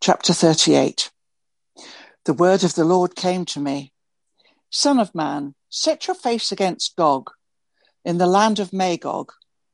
Chapter 38. The word of the Lord came to me. Son of man, set your face against Gog in the land of Magog,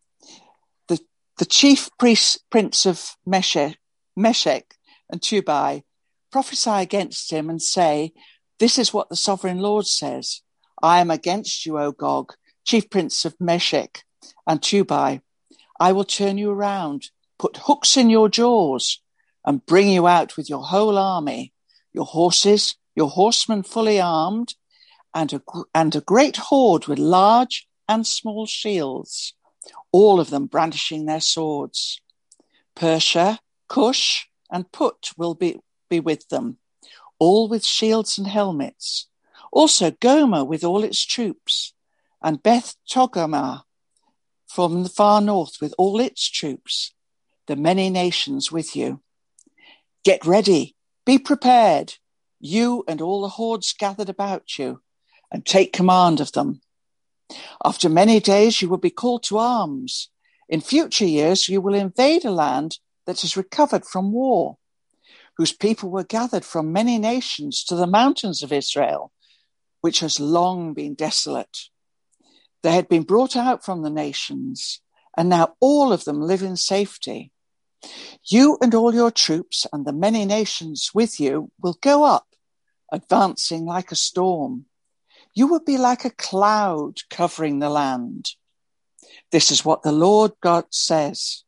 the chief prince of Meshech and Tubal. Prophesy against him and say, this is what the sovereign Lord says. I am against you, O Gog, chief prince of Meshech and Tubal. I will turn you around, put hooks in your jaws, and bring you out with your whole army, your horses, your horsemen fully armed, and a great horde with large and small shields, all of them brandishing their swords. Persia, Cush, and Put will be with them, all with shields and helmets. Also Gomer with all its troops, and Beth Togarmah from the far north with all its troops, the many nations with you. Get ready, be prepared, you and all the hordes gathered about you, and take command of them. After many days you will be called to arms. In future years you will invade a land that is recovered from war, whose people were gathered from many nations to the mountains of Israel, which has long been desolate. They had been brought out from the nations, and now all of them live in safety. You and all your troops and the many nations with you will go up, advancing like a storm. You will be like a cloud covering the land. This is what the Lord God says.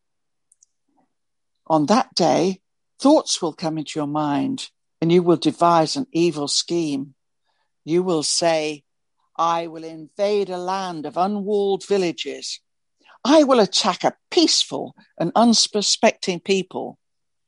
On that day, thoughts will come into your mind, and you will devise an evil scheme. You will say, I will invade a land of unwalled villages. I will attack a peaceful and unsuspecting people,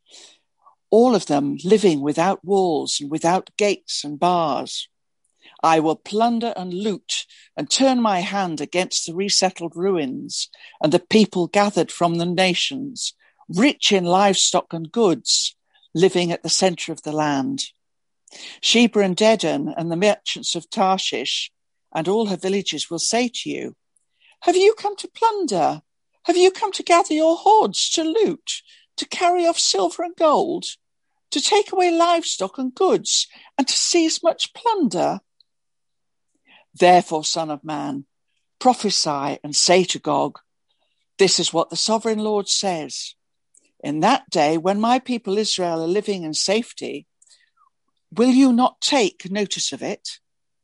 all of them living without walls and without gates and bars. I will plunder and loot and turn my hand against the resettled ruins and the people gathered from the nations, rich in livestock and goods, living at the center of the land. Sheba and Dedan and the merchants of Tarshish and all her villages will say to you, have you come to plunder? Have you come to gather your hoards, to loot, to carry off silver and gold, to take away livestock and goods, and to seize much plunder? Therefore, son of man, prophesy and say to Gog, this is what the sovereign Lord says. In that day, when my people Israel are living in safety, will you not take notice of it?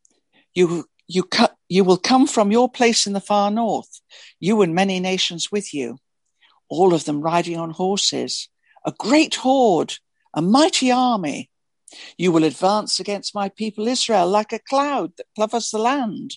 You will come from your place in the far north, you and many nations with you, all of them riding on horses, a great horde, a mighty army. You will advance against my people Israel like a cloud that covers the land.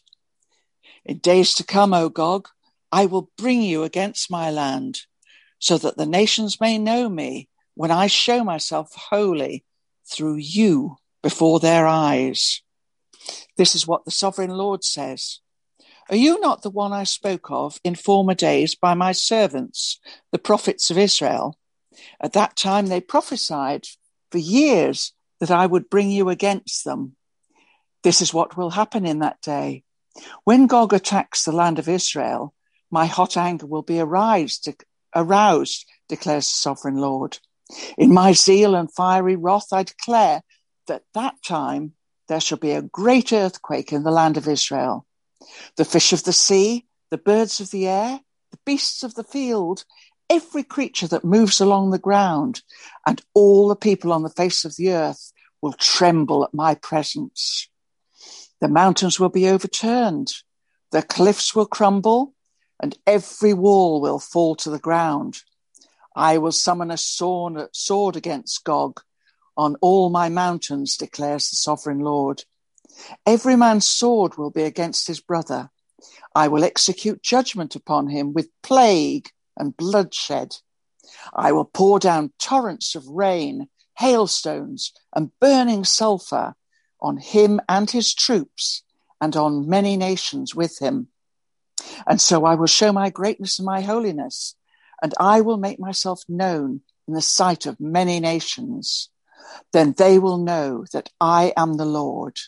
In days to come, O Gog, I will bring you against my land, so that the nations may know me when I show myself holy through you before their eyes. This is what the sovereign Lord says. Are you not the one I spoke of in former days by my servants, the prophets of Israel? At that time they prophesied for years that I would bring you against them. This is what will happen in that day. When Gog attacks the land of Israel, my hot anger will be aroused, declares the sovereign Lord. In my zeal and fiery wrath I declare that that time there shall be a great earthquake in the land of Israel. The fish of the sea, the birds of the air, the beasts of the field, every creature that moves along the ground, and all the people on the face of the earth will tremble at my presence. The mountains will be overturned, the cliffs will crumble, and every wall will fall to the ground. I will summon a sword against Gog on all my mountains, declares the sovereign Lord. Every man's sword will be against his brother. I will execute judgment upon him with plague and bloodshed. I will pour down torrents of rain, hailstones, and burning sulfur on him and his troops, and on many nations with him. And so I will show my greatness and my holiness, and I will make myself known in the sight of many nations. Then they will know that I am the Lord.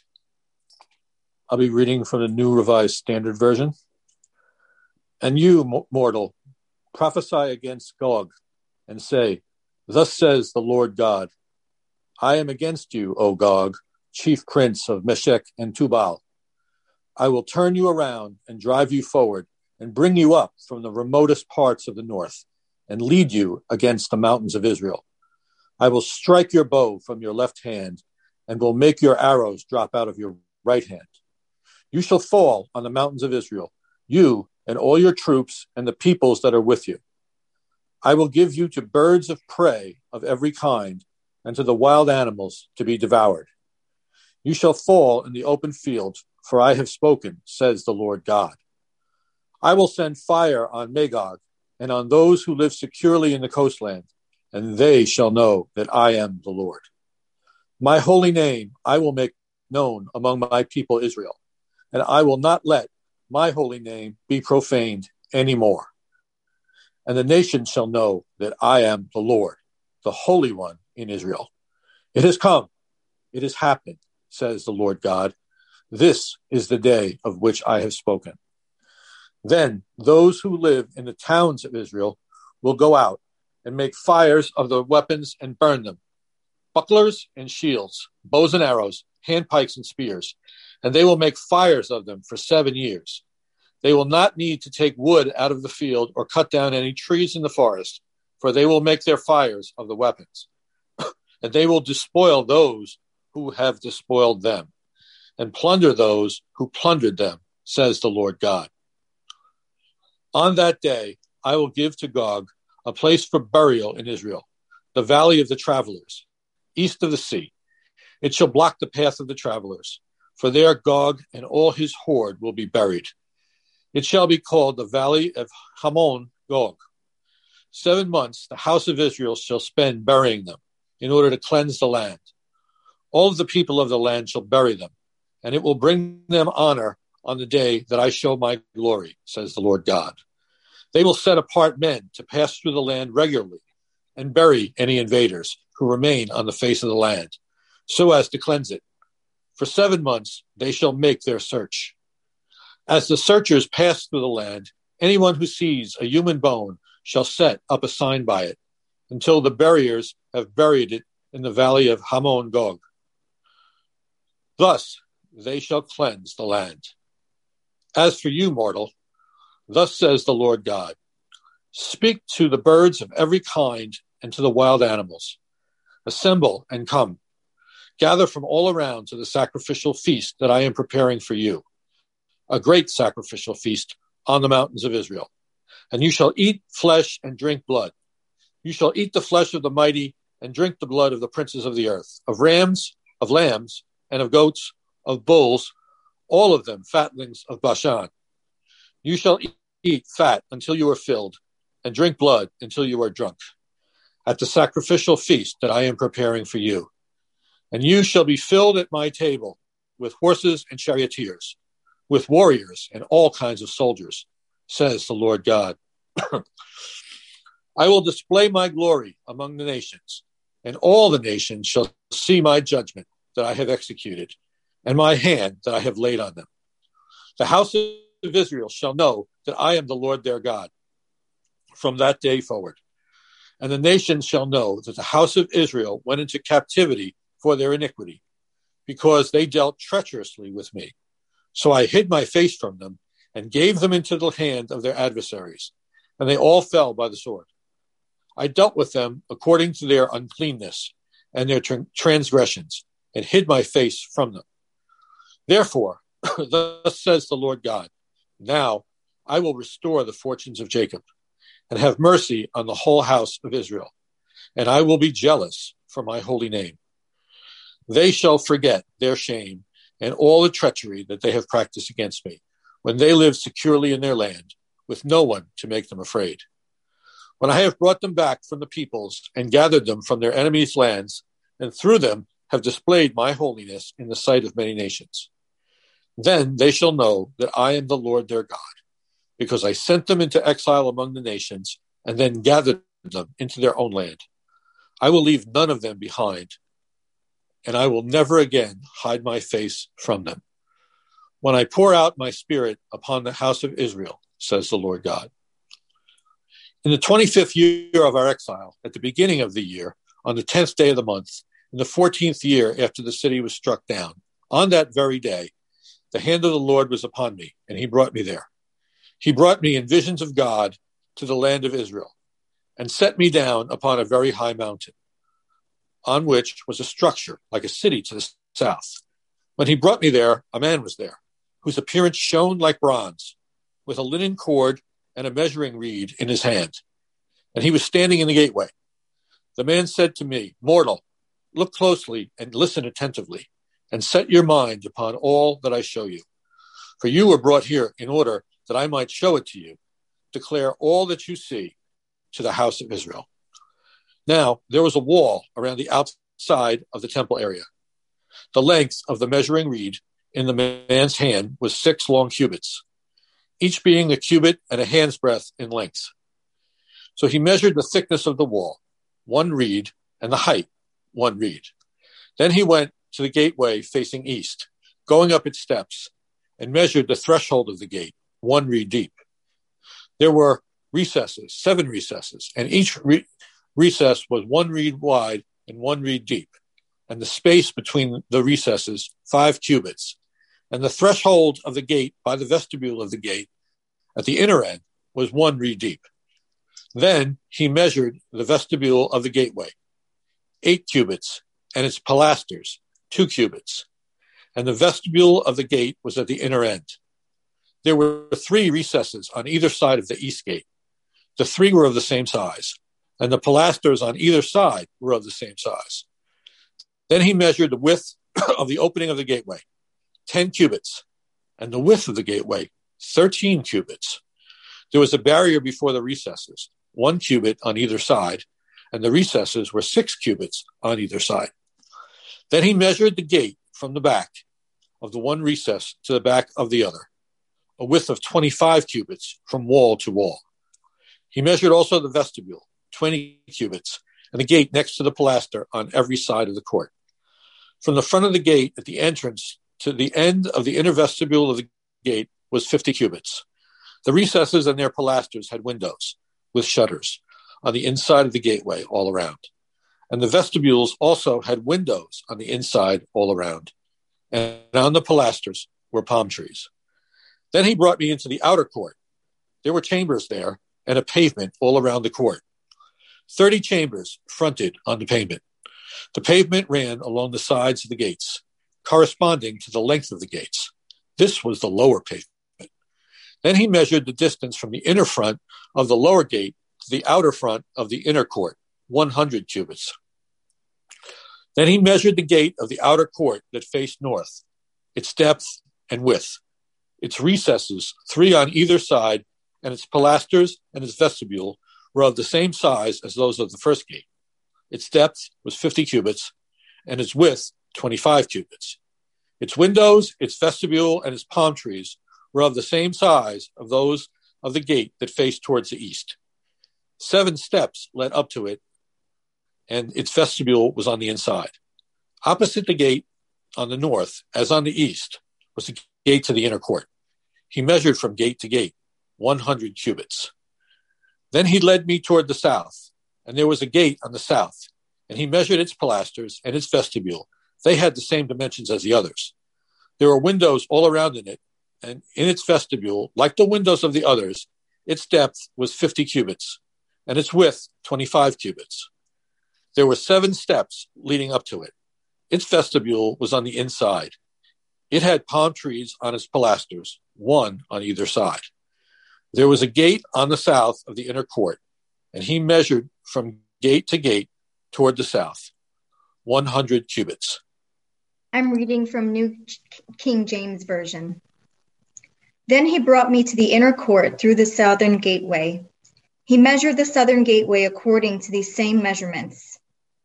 I'll be reading from the New Revised Standard Version. And you, mortal, prophesy against Gog and say, thus says the Lord God, I am against you, O Gog, chief prince of Meshech and Tubal. I will turn you around and drive you forward and bring you up from the remotest parts of the north and lead you against the mountains of Israel. I will strike your bow from your left hand and will make your arrows drop out of your right hand. You shall fall on the mountains of Israel, you and all your troops and the peoples that are with you. I will give you to birds of prey of every kind and to the wild animals to be devoured. You shall fall in the open field, for I have spoken, says the Lord God. I will send fire on Magog and on those who live securely in the coastland, and they shall know that I am the Lord. My holy name I will make known among my people Israel, and I will not let my holy name be profaned anymore. And the nations shall know that I am the Lord, the Holy One in Israel. It has come, it has happened, says the Lord God. This is the day of which I have spoken. Then those who live in the towns of Israel will go out and make fires of the weapons and burn them, bucklers and shields, bows and arrows, handpikes and spears, and they will make fires of them for 7 years. They will not need to take wood out of the field or cut down any trees in the forest, for they will make their fires of the weapons. And they will despoil those who have despoiled them, and plunder those who plundered them, says the Lord God. On that day, I will give to Gog a place for burial in Israel, the valley of the travelers, east of the sea. It shall block the path of the travelers, for there Gog and all his horde will be buried. It shall be called the valley of Hamon Gog. 7 months the house of Israel shall spend burying them, in order to cleanse the land. All of the people of the land shall bury them, and it will bring them honor on the day that I show my glory, says the Lord God. They will set apart men to pass through the land regularly and bury any invaders who remain on the face of the land, so as to cleanse it. For 7 months they shall make their search. As the searchers pass through the land, anyone who sees a human bone shall set up a sign by it, until the buriers have buried it in the valley of Hamon Gog. Thus they shall cleanse the land. As for you, mortal, thus says the Lord God, speak to the birds of every kind and to the wild animals. Assemble and come. Gather from all around to the sacrificial feast that I am preparing for you, a great sacrificial feast on the mountains of Israel. And you shall eat flesh and drink blood. You shall eat the flesh of the mighty and drink the blood of the princes of the earth, of rams, of lambs, and of goats, of bulls, all of them fatlings of Bashan. You shall eat fat until you are filled, and drink blood until you are drunk, at the sacrificial feast that I am preparing for you. And you shall be filled at my table with horses and charioteers, with warriors and all kinds of soldiers, says the Lord God. I will display my glory among the nations, and all the nations shall see my judgment that I have executed, and my hand that I have laid on them. The house of Israel shall know that I am the Lord their God from that day forward. And the nations shall know that the house of Israel went into captivity for their iniquity, because they dealt treacherously with me. So I hid my face from them and gave them into the hand of their adversaries, and they all fell by the sword. I dealt with them according to their uncleanness and their transgressions, and hid my face from them. Therefore, thus says the Lord God, now I will restore the fortunes of Jacob, and have mercy on the whole house of Israel, and I will be jealous for my holy name. They shall forget their shame and all the treachery that they have practiced against me, when they live securely in their land, with no one to make them afraid. When I have brought them back from the peoples and gathered them from their enemies' lands, and through them have displayed my holiness in the sight of many nations. Then they shall know that I am the Lord their God, because I sent them into exile among the nations, and then gathered them into their own land. I will leave none of them behind, and I will never again hide my face from them, when I pour out my spirit upon the house of Israel, says the Lord God. In the 25th year of our exile, at the beginning of the year, on the 10th day of the month, in the 14th year after the city was struck down. On that very day, the hand of the Lord was upon me, and he brought me there. He brought me in visions of God to the land of Israel, and set me down upon a very high mountain, on which was a structure like a city to the south. When he brought me there, a man was there, whose appearance shone like bronze, with a linen cord and a measuring reed in his hand. And he was standing in the gateway. The man said to me, "Mortal, look closely and listen attentively, and set your mind upon all that I show you. For you were brought here in order that I might show it to you, declare all that you see to the house of Israel." Now, there was a wall around the outside of the temple area. The length of the measuring reed in the man's hand was 6 long cubits, each being a cubit and a hand's breadth in length. So he measured the thickness of the wall, 1 reed, and the height, 1 reed. Then he went to the gateway facing east, going up its steps, and measured the threshold of the gate, 1 reed deep. There were recesses, 7 recesses, and each recess was 1 reed wide and 1 reed deep, and the space between the recesses 5 cubits. And the threshold of the gate by the vestibule of the gate at the inner end was 1 reed deep. Then he measured the vestibule of the gateway, 8 cubits, and its pilasters, 2 cubits. And the vestibule of the gate was at the inner end. There were 3 recesses on either side of the east gate. The 3 were of the same size, and the pilasters on either side were of the same size. Then he measured the width of the opening of the gateway, 10 cubits, and the width of the gateway, 13 cubits. There was a barrier before the recesses, 1 cubit on either side, and the recesses were 6 cubits on either side. Then he measured the gate from the back of the one recess to the back of the other, a width of 25 cubits from wall to wall. He measured also the vestibule, 20 cubits, and the gate next to the pilaster on every side of the court. From the front of the gate at the entrance to the end of the inner vestibule of the gate was 50 cubits. The recesses and their pilasters had windows with shutters on the inside of the gateway all around. And the vestibules also had windows on the inside all around. And on the pilasters were palm trees. Then he brought me into the outer court. There were chambers there and a pavement all around the court. 30 chambers fronted on the pavement. The pavement ran along the sides of the gates, corresponding to the length of the gates. This was the lower pavement. Then he measured the distance from the inner front of the lower gate to the outer front of the inner court, 100 cubits. Then he measured the gate of the outer court that faced north, its depth and width, its recesses, 3 on either side, and its pilasters and its vestibule were of the same size as those of the first gate. Its depth was 50 cubits, and its width 25 cubits. Its windows, its vestibule, and its palm trees were of the same size of those of the gate that faced towards the east. 7 steps led up to it, and its vestibule was on the inside. Opposite the gate on the north, as on the east, was the gate to the inner court. He measured from gate to gate, 100 cubits. Then he led me toward the south, and there was a gate on the south, and he measured its pilasters and its vestibule. They had the same dimensions as the others. There were windows all around in it, and in its vestibule, like the windows of the others, its depth was 50 cubits, and its width 25 cubits. There were 7 steps leading up to it. Its vestibule was on the inside. It had palm trees on its pilasters, 1 on either side. There was a gate on the south of the inner court, and he measured from gate to gate toward the south, 100 cubits. I'm reading from New King James Version. Then he brought me to the inner court through the southern gateway. He measured the southern gateway according to these same measurements.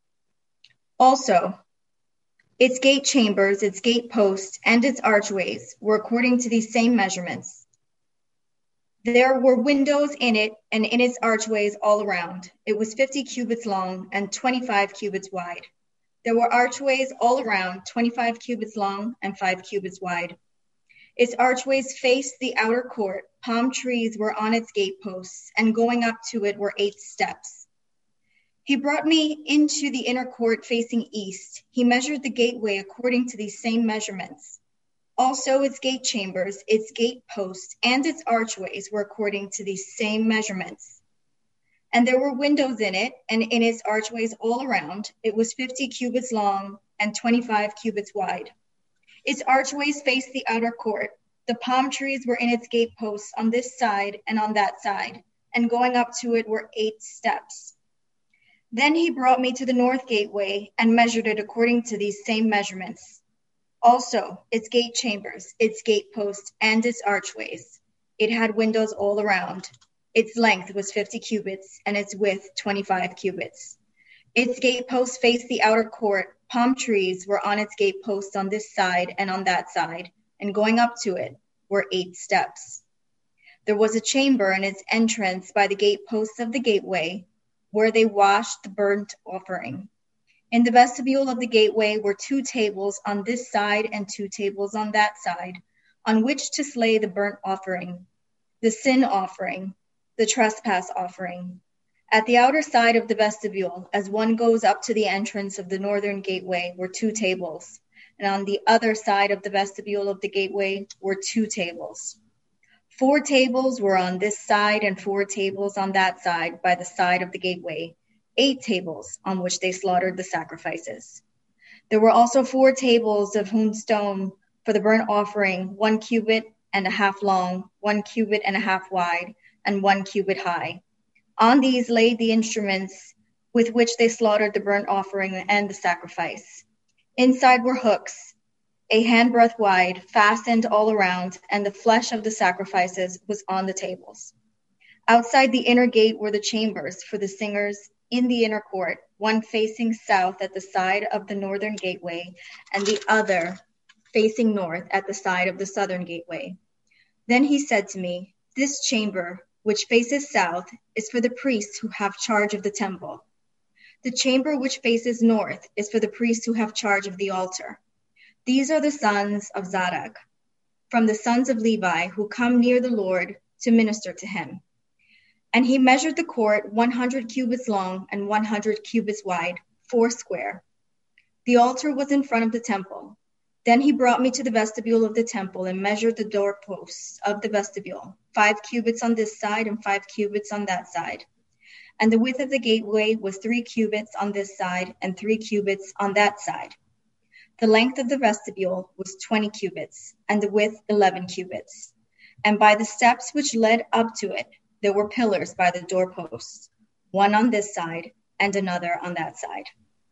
Also, its gate chambers, its gate posts, and its archways were according to these same measurements. There were windows in it and in its archways all around. It was 50 cubits long and 25 cubits wide. There were archways all around, 25 cubits long and 5 cubits wide. Its archways faced the outer court. Palm trees were on its gate posts, and going up to it were 8 steps. He brought me into the inner court facing east. He measured the gateway according to these same measurements. Also, its gate chambers, its gate posts, and its archways were according to these same measurements. And there were windows in it, and in its archways all around. It was 50 cubits long and 25 cubits wide. Its archways faced the outer court. The palm trees were in its gate posts on this side and on that side, and going up to it were 8 steps. Then he brought me to the north gateway and measured it according to these same measurements. Also, its gate chambers, its gate posts, and its archways. It had windows all around. Its length was 50 cubits, and its width 25 cubits. Its gate posts faced the outer court. Palm trees were on its gate posts on this side and on that side, and going up to it were 8 steps. There was a chamber in its entrance by the gate posts of the gateway, where they washed the burnt offering. In the vestibule of the gateway were 2 tables on this side and 2 tables on that side, on which to slay the burnt offering, the sin offering, the trespass offering. At the outer side of the vestibule, as one goes up to the entrance of the northern gateway, were 2 tables, and on the other side of the vestibule of the gateway were 2 tables. 4 tables were on this side and 4 tables on that side by the side of the gateway, 8 tables on which they slaughtered the sacrifices. There were also 4 tables of hewn stone for the burnt offering, 1 cubit and a half long, 1 cubit and a half wide, and 1 cubit high. On these laid the instruments with which they slaughtered the burnt offering and the sacrifice. Inside were hooks, a handbreadth wide, fastened all around, and the flesh of the sacrifices was on the tables. Outside the inner gate were the chambers for the singers in the inner court, one facing south at the side of the northern gateway, and the other facing north at the side of the southern gateway. Then he said to me, "This chamber, which faces south, is for the priests who have charge of the temple. The chamber which faces north is for the priests who have charge of the altar. These are the sons of Zadok, from the sons of Levi, who come near the Lord to minister to him." And he measured the court 100 cubits long and 100 cubits wide, 4 square. The altar was in front of the temple. Then he brought me to the vestibule of the temple and measured the doorposts of the vestibule, 5 cubits on this side and 5 cubits on that side. And the width of the gateway was 3 cubits on this side and 3 cubits on that side. The length of the vestibule was 20 cubits, and the width 11 cubits. And by the steps which led up to it, there were pillars by the doorposts, one on this side and another on that side.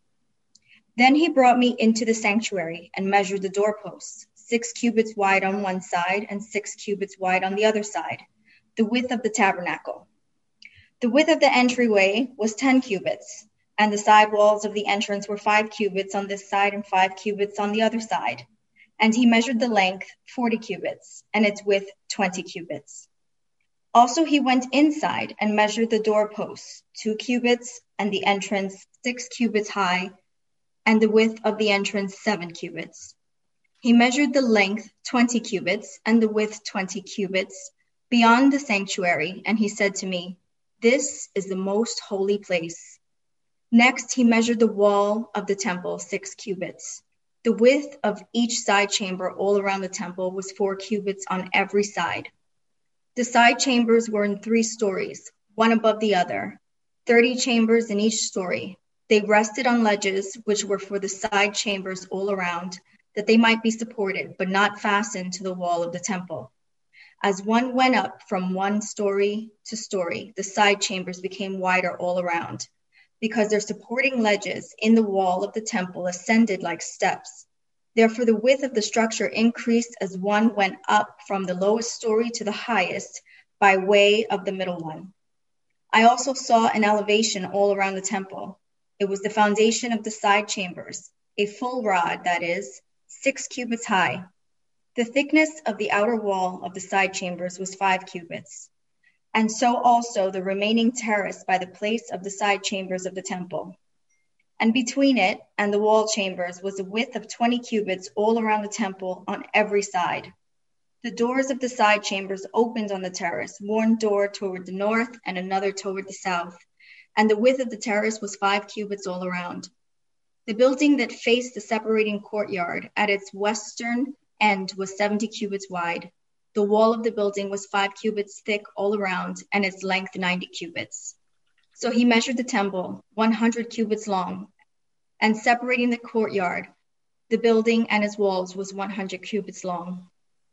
Then he brought me into the sanctuary and measured the doorposts, 6 cubits wide on one side and 6 cubits wide on the other side, the width of the tabernacle. The width of the entryway was 10 cubits, and the side walls of the entrance were 5 cubits on this side and 5 cubits on the other side. And he measured the length 40 cubits, and its width 20 cubits. Also he went inside and measured the doorposts, 2 cubits, and the entrance 6 cubits high, and the width of the entrance 7 cubits. He measured the length 20 cubits, and the width 20 cubits, beyond the sanctuary, and he said to me, "This is the most holy place." Next, he measured the wall of the temple 6 cubits. The width of each side chamber all around the temple was 4 cubits on every side. The side chambers were in 3 stories, one above the other, 30 chambers in each story. They rested on ledges, which were for the side chambers all around, that they might be supported, but not fastened to the wall of the temple. As one went up from one story to story, the side chambers became wider all around, because their supporting ledges in the wall of the temple ascended like steps. Therefore, the width of the structure increased as one went up from the lowest story to the highest by way of the middle one. I also saw an elevation all around the temple. It was the foundation of the side chambers, a full rod, that is, 6 cubits high. The thickness of the outer wall of the side chambers was 5 cubits, and so also the remaining terrace by the place of the side chambers of the temple. And between it and the wall chambers was a width of 20 cubits all around the temple on every side. The doors of the side chambers opened on the terrace, one door toward the north and another toward the south. and the width of the terrace was 5 cubits all around. The building that faced the separating courtyard at its western end was 70 cubits wide. The wall of the building was 5 cubits thick all around, and its length 90 cubits. So he measured the temple 100 cubits long, and separating the courtyard, the building and its walls was 100 cubits long.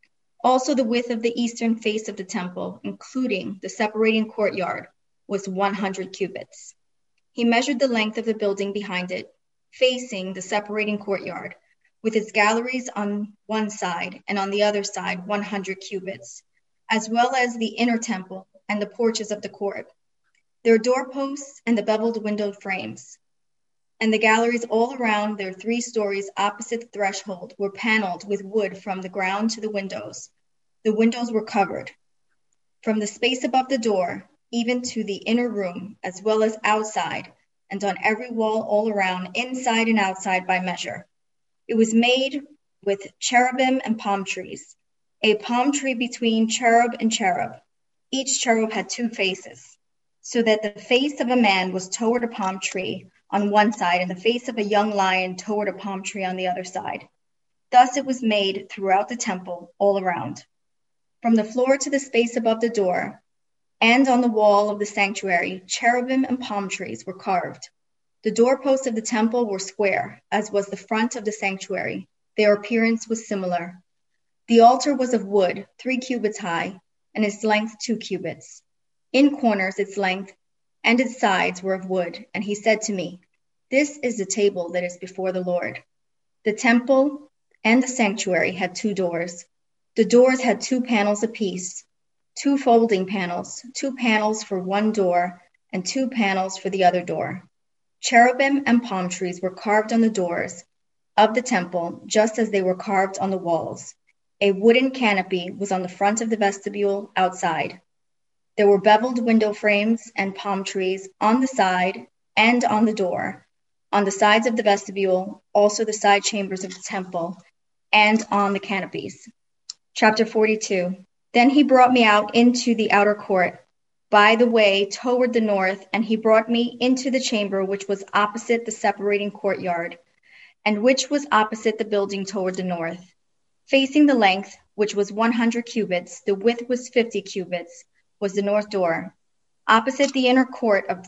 Also the width of the eastern face of the temple, including the separating courtyard, was 100 cubits. He measured the length of the building behind it, facing the separating courtyard, with its galleries on one side and on the other side 100 cubits, as well as the inner temple and the porches of the court. Their doorposts and the beveled window frames, and the galleries all around their 3 stories opposite the threshold were paneled with wood from the ground to the windows. The windows were covered from the space above the door, even to the inner room, as well as outside, and on every wall all around, inside and outside by measure. It was made with cherubim and palm trees, a palm tree between cherub and cherub. Each cherub had 2 faces, so that the face of a man was toward a palm tree on one side, and the face of a young lion toward a palm tree on the other side. Thus it was made throughout the temple all around. From the floor to the space above the door, and on the wall of the sanctuary, cherubim and palm trees were carved. The doorposts of the temple were square, as was the front of the sanctuary. Their appearance was similar. The altar was of wood, 3 cubits high, and its length 2 cubits. In corners its length and its sides were of wood. And he said to me, "This is the table that is before the Lord." The temple and the sanctuary had 2 doors. The doors had 2 panels apiece, 2 folding panels, 2 panels for one door, and 2 panels for the other door. Cherubim and palm trees were carved on the doors of the temple, just as they were carved on the walls. A wooden canopy was on the front of the vestibule outside. There were beveled window frames and palm trees on the side and on the door, on the sides of the vestibule, also the side chambers of the temple, and on the canopies. Chapter 42. Then he brought me out into the outer court by the way toward the north, and he brought me into the chamber which was opposite the separating courtyard, and which was opposite the building toward the north. Facing the length, which was 100 cubits, the width was 50 cubits, was the north door. Opposite the inner court of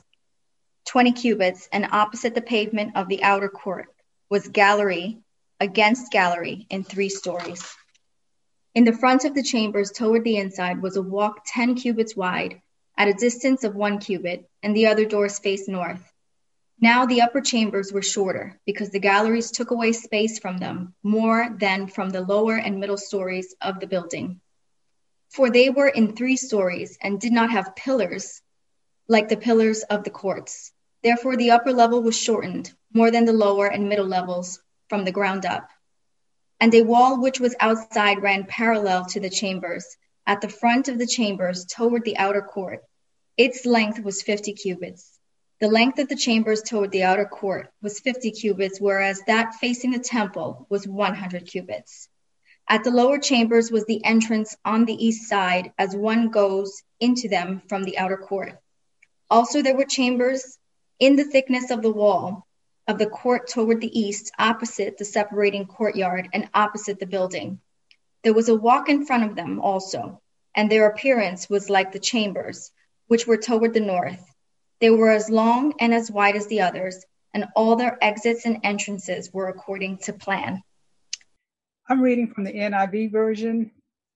20 cubits, and opposite the pavement of the outer court, was gallery against gallery in 3 stories. In the front of the chambers toward the inside was a walk 10 cubits wide, at a distance of 1 cubit, and the other doors faced north. Now the upper chambers were shorter, because the galleries took away space from them more than from the lower and middle stories of the building. For they were in 3 stories and did not have pillars like the pillars of the courts. Therefore the upper level was shortened more than the lower and middle levels from the ground up. And a wall which was outside ran parallel to the chambers, at the front of the chambers toward the outer court. Its length was 50 cubits. The length of the chambers toward the outer court was 50 cubits, whereas that facing the temple was 100 cubits. At the lower chambers was the entrance on the east side, as one goes into them from the outer court. Also there were chambers in the thickness of the wall of the court toward the east, opposite the separating courtyard and opposite the building. There was a walk in front of them also, and their appearance was like the chambers, which were toward the north. They were as long and as wide as the others, and all their exits and entrances were according to plan. I'm reading from the NIV version,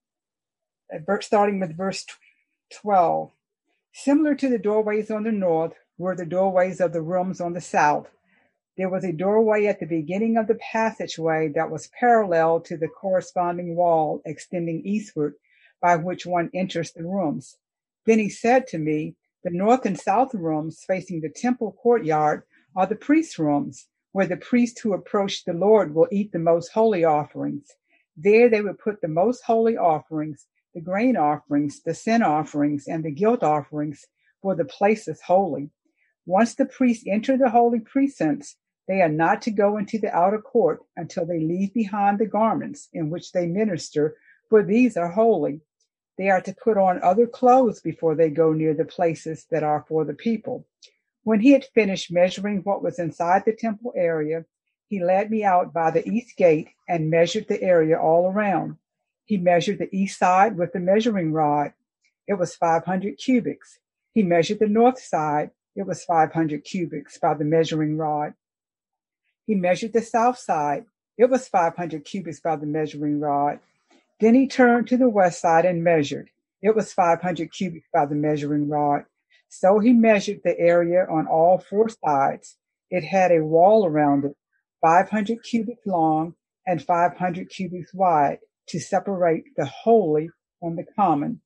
starting with verse 12. Similar to the doorways on the north were the doorways of the rooms on the south. There was a doorway at the beginning of the passageway that was parallel to the corresponding wall extending eastward, by which one enters the rooms. Then he said to me, the north and south rooms facing the temple courtyard are the priest's rooms, where the priests who approach the Lord will eat the most holy offerings. There they would put the most holy offerings, the grain offerings, the sin offerings, and the guilt offerings, for the place is holy. Once the priests enter the holy precincts, they are not to go into the outer court until they leave behind the garments in which they minister, for these are holy. They are to put on other clothes before they go near the places that are for the people. When he had finished measuring what was inside the temple area, he led me out by the east gate and measured the area all around. He measured the east side with the measuring rod. It was 500 cubits. He measured the north side. It was 500 cubits by the measuring rod. He measured the south side. It was 500 cubits by the measuring rod. Then he turned to the west side and measured. It was 500 cubits by the measuring rod. So he measured the area on all four sides. It had a wall around it, 500 cubits long and 500 cubits wide, to separate the holy from the common.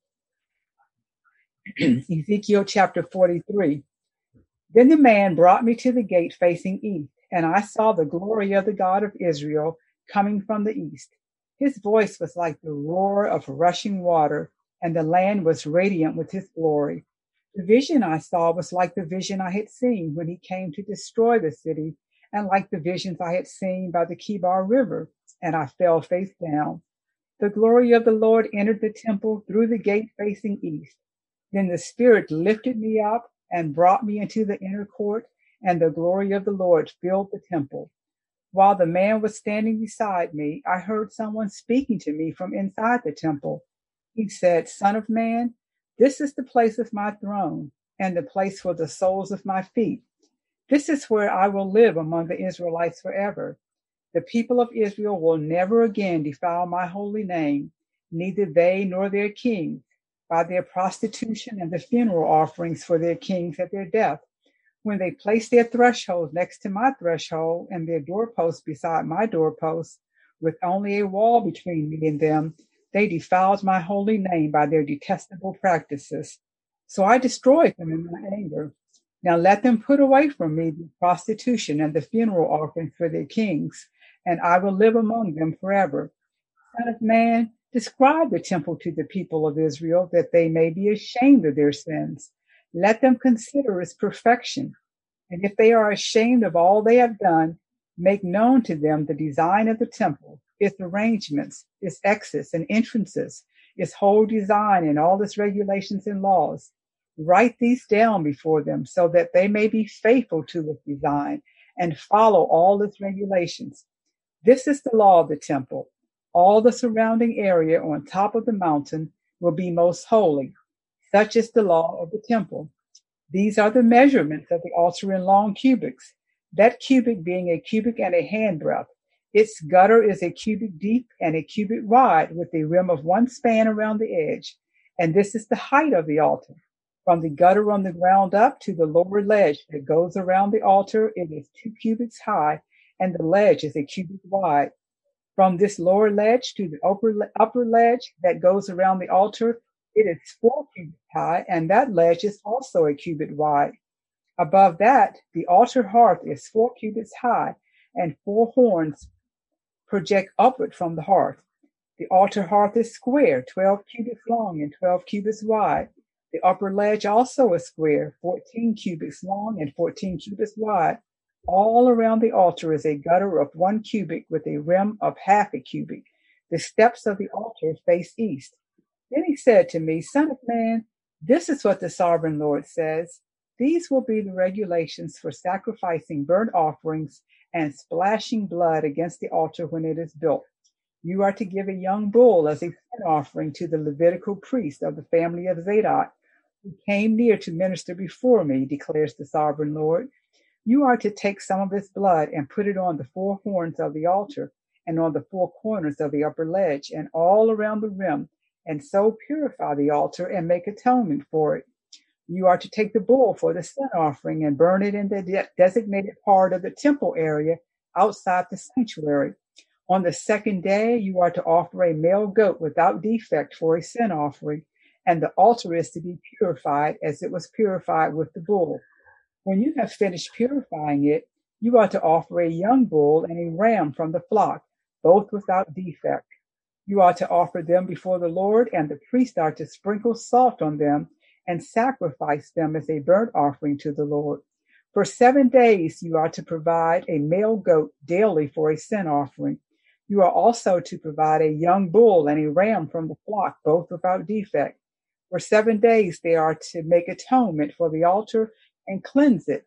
Ezekiel chapter 43. Then the man brought me to the gate facing east, and I saw the glory of the God of Israel coming from the east. His voice was like the roar of rushing water, and the land was radiant with his glory. The vision I saw was like the vision I had seen when he came to destroy the city, and like the visions I had seen by the Kibar River, and I fell face down. The glory of the Lord entered the temple through the gate facing east. Then the Spirit lifted me up and brought me into the inner court, and the glory of the Lord filled the temple. While the man was standing beside me, I heard someone speaking to me from inside the temple. He said, "Son of man, this is the place of my throne and the place for the soles of my feet. This is where I will live among the Israelites forever. The people of Israel will never again defile my holy name, neither they nor their kings, by their prostitution and the funeral offerings for their kings at their death. When they place their thresholds next to my threshold and their doorposts beside my doorposts, with only a wall between me and them, they defiled my holy name by their detestable practices. So I destroyed them in my anger. Now let them put away from me the prostitution and the funeral offerings for their kings, and I will live among them forever. Son of man, describe the temple to the people of Israel, that they may be ashamed of their sins. Let them consider its perfection. And if they are ashamed of all they have done, make known to them the design of the temple, its arrangements, its exits and entrances, its whole design and all its regulations and laws. Write these down before them so that they may be faithful to its design and follow all its regulations. This is the law of the temple. All the surrounding area on top of the mountain will be most holy. Such is the law of the temple. These are the measurements of the altar in long cubits, that cubit being a cubit and a handbreadth. Its gutter is a cubit deep and a cubit wide, with a rim of one span around the edge. And this is the height of the altar. From the gutter on the ground up to the lower ledge that goes around the altar, it is 2 cubits high, and the ledge is a cubit wide. From this lower ledge to the upper ledge that goes around the altar, it is 4 cubits high, and that ledge is also a cubit wide. Above that, the altar hearth is 4 cubits high, and 4 horns project upward from the hearth. The altar hearth is square, 12 cubits long and 12 cubits wide. The upper ledge also is square, 14 cubits long and 14 cubits wide. All around the altar is a gutter of 1 cubit with a rim of half a cubit. The steps of the altar face east. Then he said to me, Son of man, this is what the sovereign Lord says. These will be the regulations for sacrificing burnt offerings and splashing blood against the altar when it is built. You are to give a young bull as a sin offering to the Levitical priest of the family of Zadok, who came near to minister before me, declares the sovereign Lord. You are to take some of its blood and put it on the 4 horns of the altar and on the 4 corners of the upper ledge and all around the rim, and so purify the altar and make atonement for it. You are to take the bull for the sin offering and burn it in the designated part of the temple area outside the sanctuary. On the second day, you are to offer a male goat without defect for a sin offering, and the altar is to be purified as it was purified with the bull. When you have finished purifying it, you are to offer a young bull and a ram from the flock, both without defect. You are to offer them before the Lord, and the priests are to sprinkle salt on them and sacrifice them as a burnt offering to the Lord. For 7 days you are to provide a male goat daily for a sin offering. You are also to provide a young bull and a ram from the flock, both without defect. For 7 days they are to make atonement for the altar and cleanse it,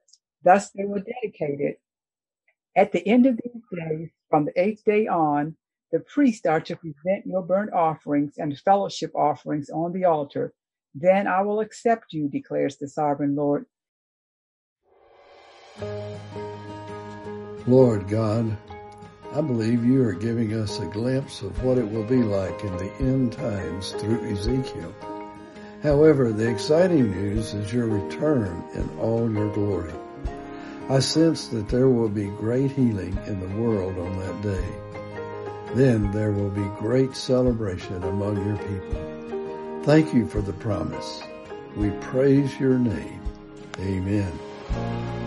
Thus they were dedicated. At the end of these days, from the 8th day on, the priests are to present your burnt offerings and fellowship offerings on the altar. Then I will accept you, declares the sovereign Lord. Lord God, I believe you are giving us a glimpse of what it will be like in the end times through Ezekiel. However, the exciting news is your return in all your glory. I sense that there will be great healing in the world on that day. Then there will be great celebration among your people. Thank you for the promise. We praise your name. Amen.